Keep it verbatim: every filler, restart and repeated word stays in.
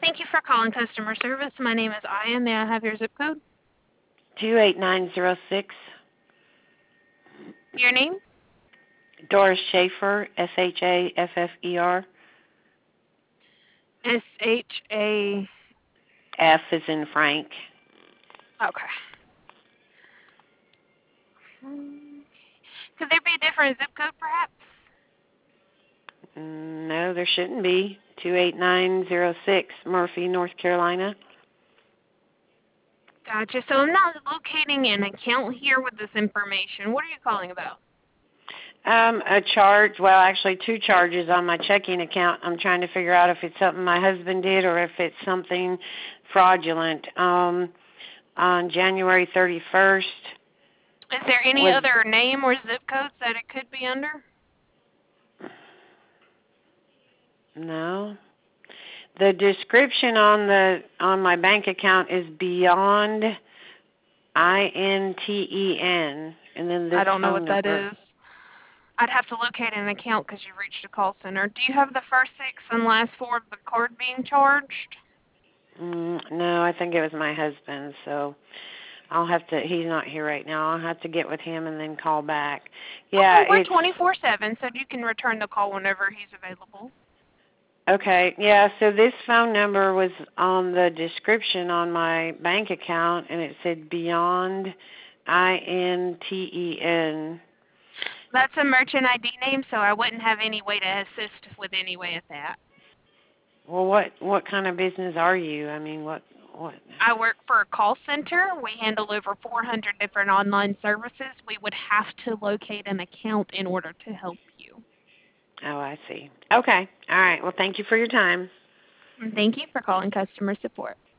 Thank you for calling customer service. My name is Aya. May I have your zip code? two eight nine zero six. Your name? Doris Schaefer, S H A F F E R. S H A. F is in Frank. Okay. Hmm. Could there be a different zip code, perhaps? Mm, No, there shouldn't be. two eight nine zero six, Murphy, North Carolina. Gotcha. So I'm not locating an account here with this information. What are you calling about? Um, a charge, well, actually two charges on my checking account. I'm trying to figure out if it's something my husband did or if it's something fraudulent. Um, on January thirty-first Is there any was, other name or zip codes that it could be under? no. The description on the on my bank account is beyond I N T E N, and then this I don't know what phone that number. is. I'd have to locate an account because you've reached a call center. Do you have the first six and last four of the card being charged? Mm, no, I think it was my husband, so I'll have to, he's not here right now. I'll have to get with him and then call back. Okay, Yeah, we're it's, twenty-four seven, so you can return the call whenever he's available. okay, yeah, so this phone number was on the description on my bank account, and it said Beyond I N T E N. That's a merchant I D name, so I wouldn't have any way to assist with any way of that. Well, what what kind of business are you? I mean, what what? I work for a call center. We handle over four hundred different online services. We would have to locate an account in order to help you. Oh, I see. Okay, all right. Well, thank you for your time. Thank you for calling customer support.